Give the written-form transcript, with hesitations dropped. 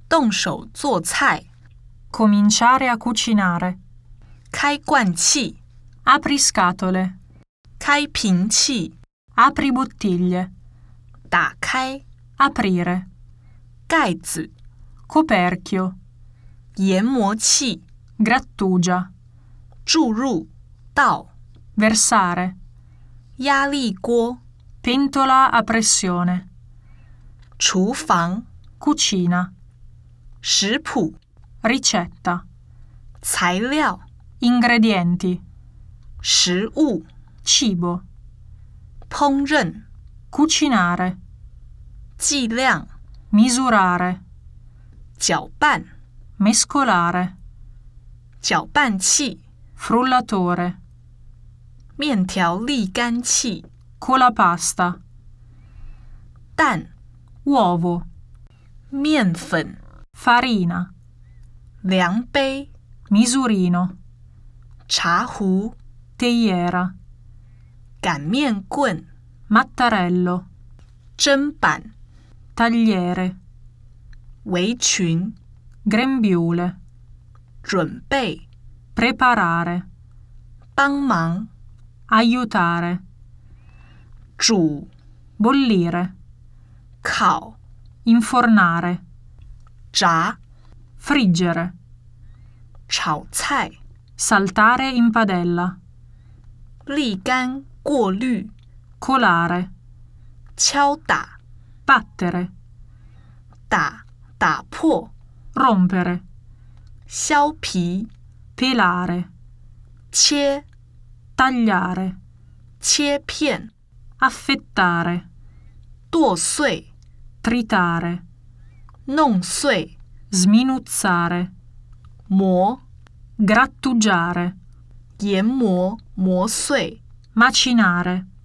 动手做菜， cominciare a cucinare, 开罐器， apri scatole, 开瓶器， apri bottiglie, 打开， aprire, 盖子， coperchio, 研磨器， grattugia, 注入，倒， versare, 压力锅， pentola a pressione, 厨房， cucina, 食谱， ricetta, 材料， ingredienti, 食物， cibo, 烹饪， cucinare, 计量， misurare, 搅拌， mescolare, 搅拌器， frullatore, 面条沥干器， colapasta, 蛋， uovo, 面粉， farina, 量杯， misurino, 茶壶， teiera, 擀面棍， mattarello, 砧板， tagliere, 围裙， grembiule, 准备， preparare, 帮忙， aiutare, 煮， bollire, 烤， infornare, 炸， friggere, 炒菜， saltare in padella, 沥干，过滤， colare, 敲打， battere, 打破， rompere, 削皮， pelare, 切， tagliare, 切片， affettare, 剁碎， tritare, 弄碎， sminuzzare, 磨， grattugiare, 研磨，磨碎， macinare,